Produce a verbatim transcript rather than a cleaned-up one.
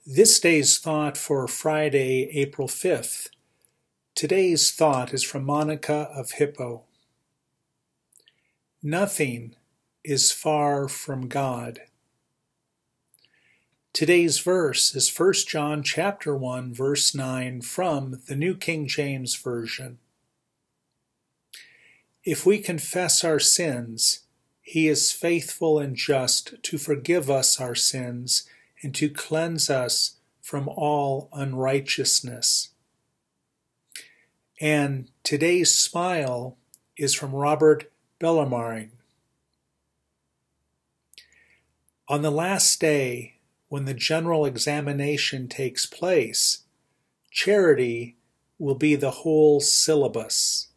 This day's thought for Friday, April fifth. Today's thought is from Monica of Hippo. Nothing is far from God. Today's verse is First John chapter one, verse nine from the New King James Version. If we confess our sins, he is faithful and just to forgive us our sins and to cleanse us from all unrighteousness. And today's smile is from Robert Bellarmine. On the last day, when the general examination takes place, charity will be the whole syllabus.